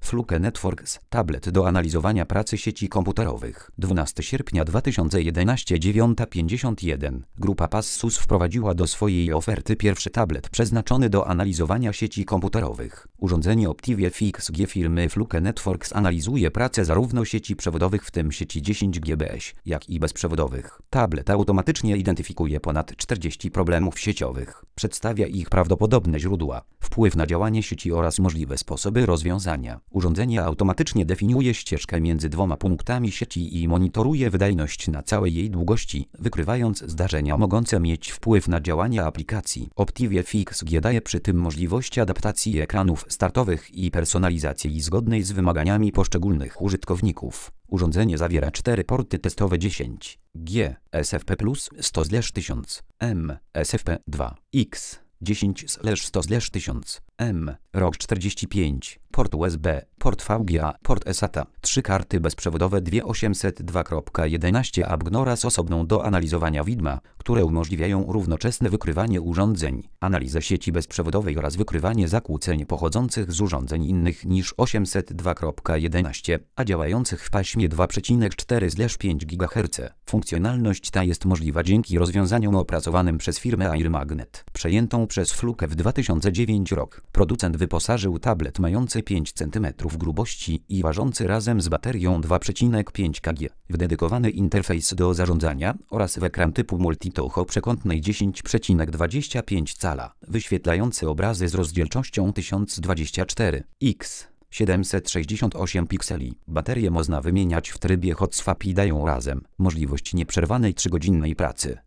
Fluke Networks, tablet do analizowania pracy sieci komputerowych. 12 sierpnia 2011, 9:51. Grupa Passus wprowadziła do swojej oferty pierwszy tablet przeznaczony do analizowania sieci komputerowych. Urządzenie Optive Fix-G firmy Fluke Networks analizuje pracę zarówno sieci przewodowych, w tym sieci 10 gbps, jak i bezprzewodowych. Tablet automatycznie identyfikuje ponad 40 problemów sieciowych. Przedstawia ich prawdopodobne źródła, wpływ na działanie sieci oraz możliwe sposoby rozwiązania. Urządzenie automatycznie definiuje ścieżkę między dwoma punktami sieci i monitoruje wydajność na całej jej długości, wykrywając zdarzenia mogące mieć wpływ na działanie aplikacji. Optive Fix-G daje przy tym możliwość adaptacji ekranów startowych i personalizacji zgodnej z wymaganiami poszczególnych użytkowników. Urządzenie zawiera 4 porty testowe 10 G, SFP+, 100/1000, M, SFP 2, X, 10/100/1000, M, ROG 45, port USB, port VGA, port SATA, 3 karty bezprzewodowe 2802.11 ABG oraz osobną do analizowania widma, które umożliwiają równoczesne wykrywanie urządzeń, analizę sieci bezprzewodowej oraz wykrywanie zakłóceń pochodzących z urządzeń innych niż 802.11, a działających w paśmie 2,4/5 GHz. Funkcjonalność ta jest możliwa dzięki rozwiązaniom opracowanym przez firmę AirMagnet, przejętą przez Fluke w 2009 rok. Producent wyposażył tablet mający 5 cm grubości i ważący razem z baterią 2,5 kg w dedykowany interfejs do zarządzania oraz w ekran typu multitouch o przekątnej 10,25 cala, wyświetlający obrazy z rozdzielczością 1024x 768 pikseli. Baterię można wymieniać w trybie hot swap i dają razem możliwość nieprzerwanej 3-godzinnej pracy.